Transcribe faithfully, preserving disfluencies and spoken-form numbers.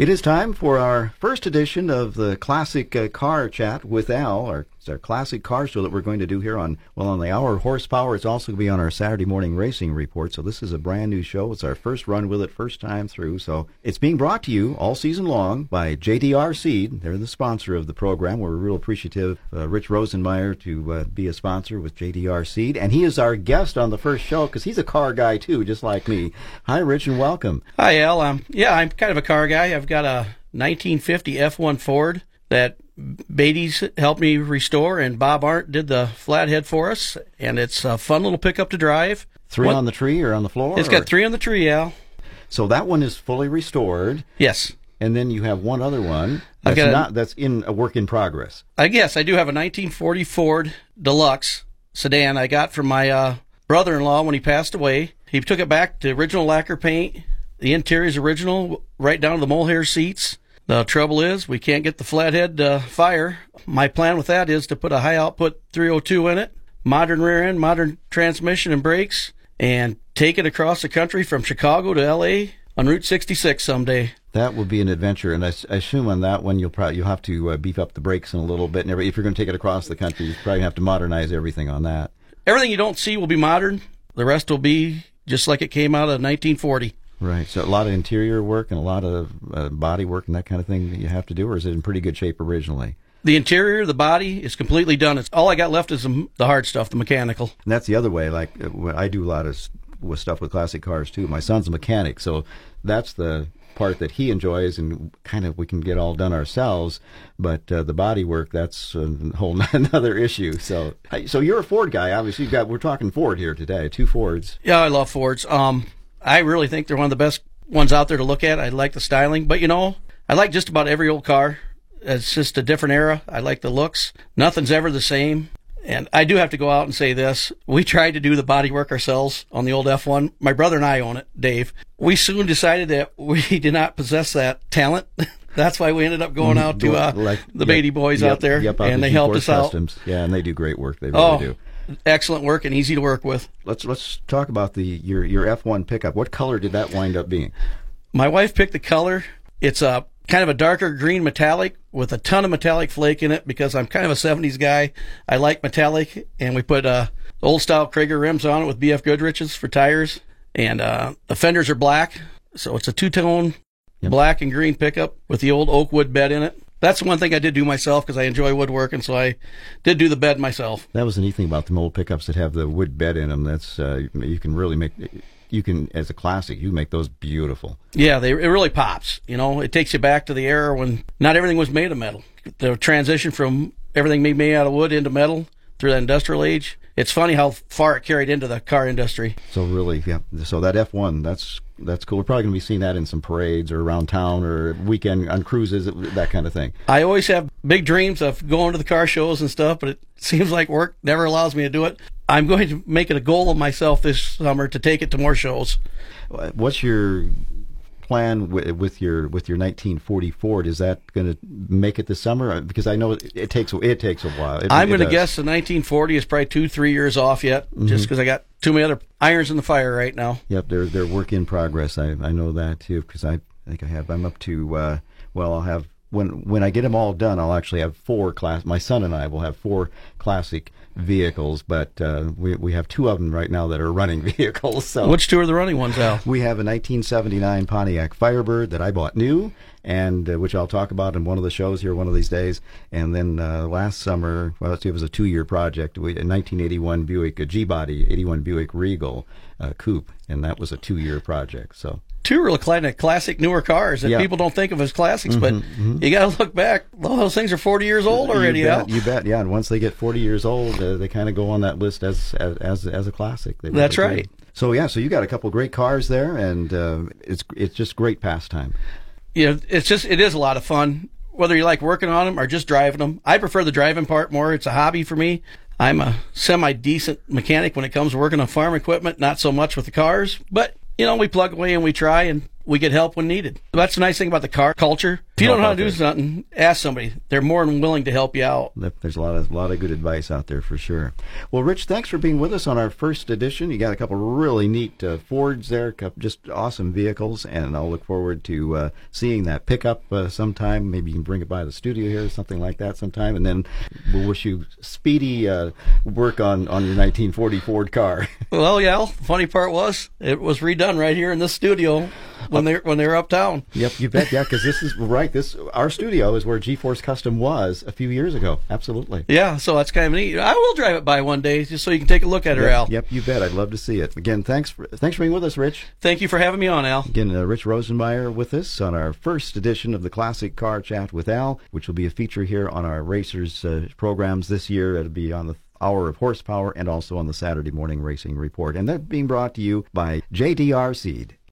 It is time for our first edition of the Classic uh, Car Chat with Al, our, it's our classic car show that we're going to do here on, well, on the Hour Horsepower. It's also going to be on our Saturday morning racing report. So this is a brand new show. It's our first run with it, first time through. So it's being brought to you all season long by J D R Seed. They're the sponsor of the program. We're real appreciative of uh, Rich Rosenmeyer to uh, be a sponsor with J D R Seed. And he is our guest on the first show because he's a car guy too, just like me. Hi, Rich, and welcome. Hi, Al. Um, yeah, I'm kind of a car guy. I've got a nineteen fifty F one Ford that Beatty's helped me restore, and Bob Arndt did the flathead for us, and it's a fun little pickup to drive. Three One, on the tree or on the floor? It's or? got three on the tree, Al. So that one is fully restored. Yes. And then you have one other one that's I've got a, not that's in a work in progress. I guess I do have a nineteen forty Ford Deluxe sedan I got from my uh, brother-in-law when he passed away. He took it back to original lacquer paint. The interior is original, right down to the mohair seats. The trouble is, we can't get the flathead uh, fire. My plan with that is to put a high-output three oh two in it, modern rear end, modern transmission and brakes, and take it across the country from Chicago to L A on Route sixty-six someday. That would be an adventure, and I, I assume on that one you'll probably you'll have to uh, beef up the brakes in a little bit. And every, if you're going to take it across the country, you probably have to modernize everything on that. Everything you don't see will be modern. The rest will be just like it came out of nineteen forty. Right. So a lot of interior work and a lot of uh, body work and that kind of thing that you have to do, or is it in pretty good shape originally? The interior, the body is completely done. It's all I got left is the, the hard stuff, the mechanical. And that's the other way. Like uh, I do a lot of with stuff with classic cars too. My son's a mechanic, so that's the part that he enjoys, and kind of we can get all done ourselves. But uh, the body work, that's a whole another issue. So, so you're a Ford guy, obviously. You've got we're talking Ford here today, two Fords. Yeah, I love Fords. Um, I really think they're one of the best ones out there to look at. I like the styling, but you know, I like just about every old car. It's just a different era. I like the looks. Nothing's ever the same. And I do have to go out and say this. We tried to do the body work ourselves on the old F one. My brother and I own it, Dave. We soon decided that we did not possess that talent. That's why we ended up going out to uh, like, the yep, Beatty boys yep, out there, yep, and they helped us Customs. out. Yeah, and they do great work. They really oh, do. Excellent work and easy to work with. Let's let's talk about the your your F one pickup. What color did that wind up being? My wife picked the color. It's a kind of a darker green metallic with a ton of metallic flake in it because I'm kind of a seventies guy. I like metallic, and we put uh, old style Krager rims on it with B F Goodrich's for tires, and uh, the fenders are black, so it's a two-tone yep. black and green pickup with the old oak wood bed in it. That's one thing I did do myself because I enjoy woodworking, so I did do the bed myself. That was the neat thing about the old pickups that have the wood bed in them. That's uh, you can really make, you can as a classic, you make those beautiful. Yeah, they it really pops. You know, it takes you back to the era when not everything was made of metal. The transition from everything being made out of wood into metal through that industrial age. It's funny how far it carried into the car industry. So really, yeah. So that F one, that's that's cool. We're probably going to be seeing that in some parades or around town or weekend on cruises, that kind of thing. I always have big dreams of going to the car shows and stuff, but it seems like work never allows me to do it. I'm going to make it a goal of myself this summer to take it to more shows. What's your plan with, with your with your nineteen forty Ford? Is that going to make it this summer? Because I know it, it takes it takes a while. It, I'm going to does. guess the nineteen forty is probably two three years off yet, mm-hmm. just because I got too many other irons in the fire right now. Yep, they're they're work in progress. I I know that too because I, I think I have. I'm up to uh, well, I'll have when when I get them all done, I'll actually have four class. My son and I will have four classic vehicles, but uh, we we have two of them right now that are running vehicles. So which two are the running ones, Al? We have a nineteen seventy-nine Pontiac Firebird that I bought new, and uh, which I'll talk about in one of the shows here one of these days. And then uh, last summer, well, it was a two-year project. We a nineteen eighty-one Buick, a G-body eighty-one Buick Regal uh, coupe, and that was a two-year project. So. Two really kind of classic newer cars that yeah. people don't think of as classics, mm-hmm, but mm-hmm. you got to look back. All those things are forty years old already. You bet, Al. you bet. Yeah, and once they get forty years old, uh, they kind of go on that list as as as, as a classic. They That's really right. do. So yeah, so you got a couple great cars there, and uh, it's it's just great pastime. Yeah, it's just it is a lot of fun. Whether you like working on them or just driving them, I prefer the driving part more. It's a hobby for me. I'm a semi-decent mechanic when it comes to working on farm equipment, not so much with the cars, but. You know, we plug away and we try, and we get help when needed. That's the nice thing about the car culture. If you don't know how to do something, ask somebody. They're more than willing to help you out. There's a lot of a lot of good advice out there for sure. Well, Rich, thanks for being with us on our first edition. You got a couple really neat uh, Fords there, just awesome vehicles, and I'll look forward to uh, seeing that pickup uh, sometime. Maybe you can bring it by the studio here or something like that sometime, and then we'll wish you speedy uh, work on, on your nineteen forty Ford car. Well, yeah, the funny part was it was redone right here in this studio when they when they were uptown. Yep, you bet. Yeah, because this is right. This our studio is where G-Force Custom was a few years ago. Absolutely. Yeah, so that's kind of neat. I will drive it by one day just so you can take a look at her, yep, Al. Yep, you bet. I'd love to see it. Again, thanks for thanks for being with us, Rich. Thank you for having me on, Al. Again, uh, Rich Rosenmeyer with us on our first edition of the Classic Car Chat with Al, which will be a feature here on our Racers uh, programs this year. It'll be on the Hour of Horsepower and also on the Saturday Morning Racing Report. And that's being brought to you by J D R Seed.